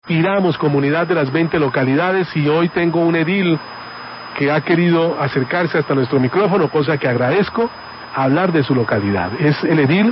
Piramos, comunidad de las 20 localidades, y hoy tengo un edil que ha querido acercarse hasta nuestro micrófono, cosa que agradezco, a hablar de su localidad. Es el edil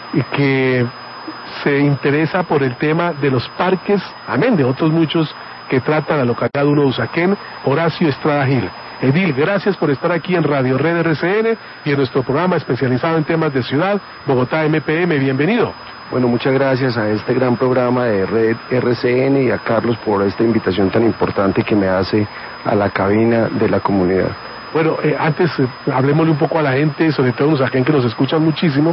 que se interesa por el tema de los parques, amén de otros muchos que trata la localidad 1 de Usaquén, Horacio Estrada Gil. Edil, gracias por estar aquí en Radio Red RCN y en nuestro programa especializado en temas de ciudad, Bogotá MPM. Bienvenido. Bueno, muchas gracias a este gran programa de Red RCN y a Carlos por esta invitación tan importante que me hace a la cabina de la comunidad. Bueno, antes hablemosle un poco a la gente, sobre todo en Usaquén, que nos escuchan muchísimo.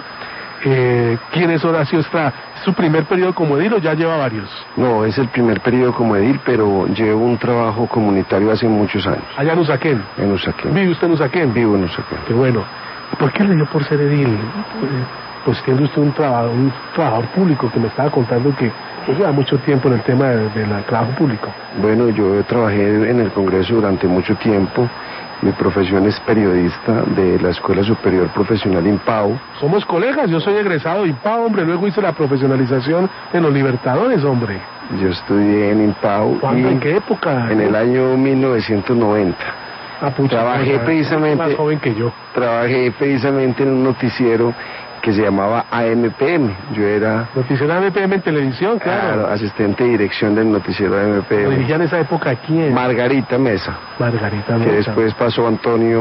¿Quién es Horacio Estrada? ¿Es su primer periodo como edil o ya lleva varios? No, es el primer periodo como edil, pero llevo un trabajo comunitario hace muchos años. ¿Allá en Usaquén? En Usaquén. ¿Vive usted en Usaquén? Vivo en Usaquén. Qué bueno. ¿Por qué le dio por ser edil? Pues tiene usted un trabajador público que me estaba contando que lleva mucho tiempo en el tema del trabajo público. Bueno, yo trabajé en el Congreso durante mucho tiempo. Mi profesión es periodista de la Escuela Superior Profesional IMPAU. Somos colegas, yo soy egresado de IMPAU, hombre, luego hice la profesionalización en los Libertadores, hombre. Yo estudié en IMPAU. ¿Cuándo? ¿En qué época? En el año 1990. Ah, pucha, trabajé precisamente, más joven que yo. Trabajé precisamente en un noticiero que se llamaba AMPM. Yo era... Noticiero AMPM en televisión, claro. Asistente de dirección del noticiero AMPM. ¿Lo dirigía en esa época quién? Margarita Mesa. Margarita Mesa. Que después pasó Antonio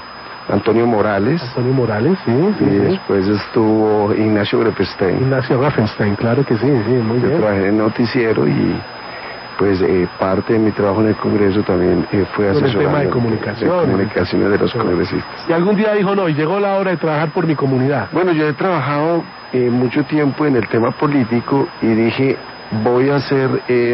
Morales. Antonio Morales, sí. Y después estuvo Ignacio Grepestein. Ignacio Grepestein, claro que sí, muy bien. Yo trabajé en el noticiero y pues parte de mi trabajo en el Congreso también fue asesorando el tema de comunicaciones de los congresistas. ¿Y algún día dijo, no, y llegó la hora de trabajar por mi comunidad? Bueno, yo he trabajado mucho tiempo en el tema político y dije, voy a hacer,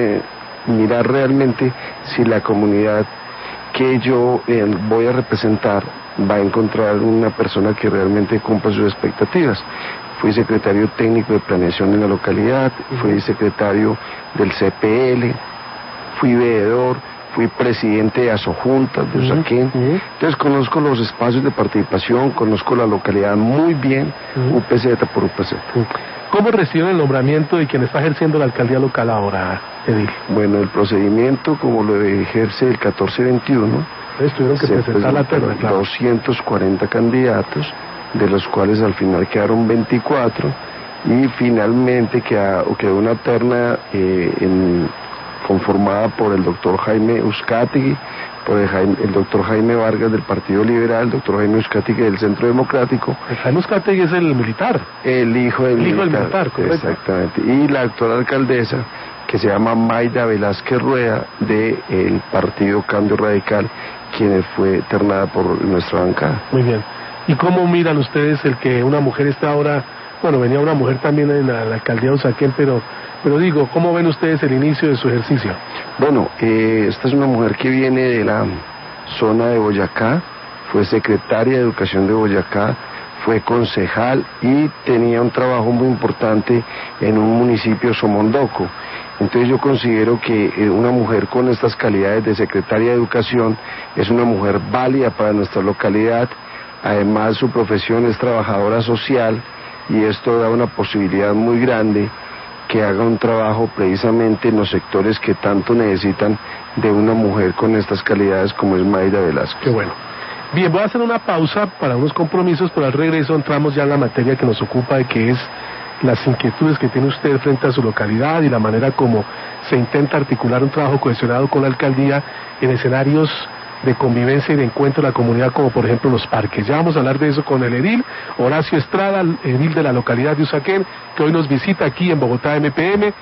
mirar realmente si la comunidad que yo voy a representar va a encontrar una persona que realmente cumpla sus expectativas. Fui secretario técnico de planeación en la localidad, fui secretario del CPL, fui veedor, fui presidente de Asojuntas de Usaquén. Entonces conozco los espacios de participación, conozco la localidad muy bien, UPZ por UPZ. ¿Cómo reciben el nombramiento de quien está ejerciendo la alcaldía local ahora, edil? Bueno, el procedimiento como lo ejerce el 1421, tuvieron que presentar la terna, claro. 240 candidatos, de los cuales al final quedaron 24, y finalmente quedó una terna conformada por el doctor Jaime Uzcategui, por el doctor Jaime Vargas del Partido Liberal, el doctor Jaime Uzcategui del Centro Democrático. El Jaime Uzcategui es el militar. El hijo del militar, correcto. Exactamente. Y la actual alcaldesa, que se llama Mayra Velázquez Rueda, del Partido Cambio Radical, quien fue ternada por nuestra bancada. Muy bien. ¿Y cómo miran ustedes el que una mujer esté ahora, bueno, venía una mujer también en la alcaldía de Usaquén, pero digo, ¿cómo ven ustedes el inicio de su ejercicio? Bueno, esta es una mujer que viene de la zona de Boyacá, fue secretaria de Educación de Boyacá, fue concejal y tenía un trabajo muy importante en un municipio Somondoco. Entonces yo considero que una mujer con estas calidades de secretaria de Educación es una mujer válida para nuestra localidad. Además, su profesión es trabajadora social y esto da una posibilidad muy grande que haga un trabajo precisamente en los sectores que tanto necesitan de una mujer con estas calidades como es Mayra Velázquez. Qué bueno. Bien, voy a hacer una pausa para unos compromisos, pero al regreso entramos ya en la materia que nos ocupa, de que es las inquietudes que tiene usted frente a su localidad y la manera como se intenta articular un trabajo cohesionado con la alcaldía en escenarios de convivencia y de encuentro de la comunidad, como por ejemplo los parques. Ya vamos a hablar de eso con el edil Horacio Estrada, edil de la localidad de Usaquén, que hoy nos visita aquí en Bogotá MPM.